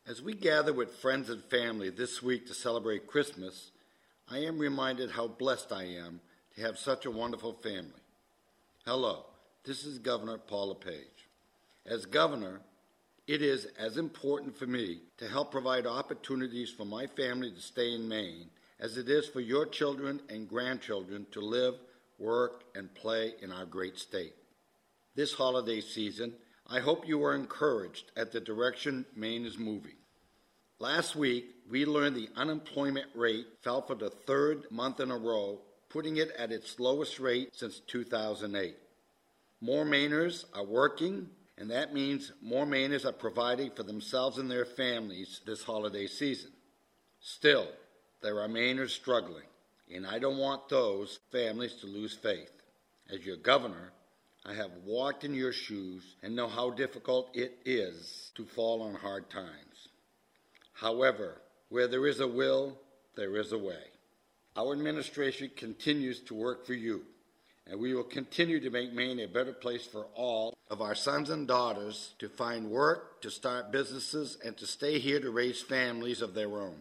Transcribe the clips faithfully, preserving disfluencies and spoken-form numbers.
As we gather with friends and family this week to celebrate Christmas, I am reminded how blessed I am to have such a wonderful family. Hello, this is Governor Paul LePage. As governor, it is as important for me to help provide opportunities for my family to stay in Maine as it is for your children and grandchildren to live, work, and play in our great state. This holiday season, I hope you are encouraged at the direction Maine is moving. Last week, we learned the unemployment rate fell for the third month in a row, putting it at its lowest rate since two thousand eight. More Mainers are working, and that means more Mainers are providing for themselves and their families this holiday season. Still, there are Mainers struggling, and I don't want those families to lose faith. As your governor, I have walked in your shoes and know how difficult it is to fall on hard times. However, where there is a will, there is a way. Our administration continues to work for you, and we will continue to make Maine a better place for all of our sons and daughters to find work, to start businesses, and to stay here to raise families of their own.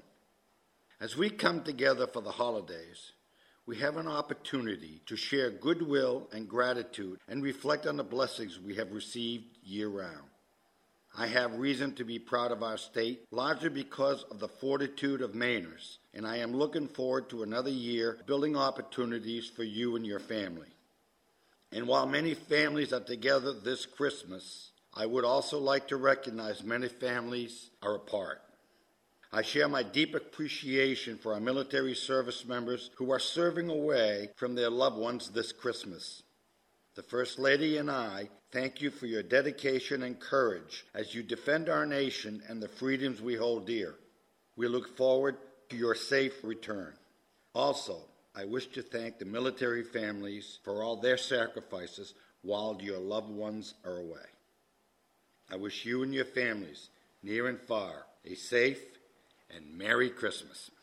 As we come together for the holidays, we have an opportunity to share goodwill and gratitude and reflect on the blessings we have received year-round. I have reason to be proud of our state, largely because of the fortitude of Mainers, and I am looking forward to another year building opportunities for you and your family. And while many families are together this Christmas, I would also like to recognize many families are apart. I share my deep appreciation for our military service members who are serving away from their loved ones this Christmas. The First Lady and I thank you for your dedication and courage as you defend our nation and the freedoms we hold dear. We look forward to your safe return. Also, I wish to thank the military families for all their sacrifices while your loved ones are away. I wish you and your families, near and far, a safe and Merry Christmas.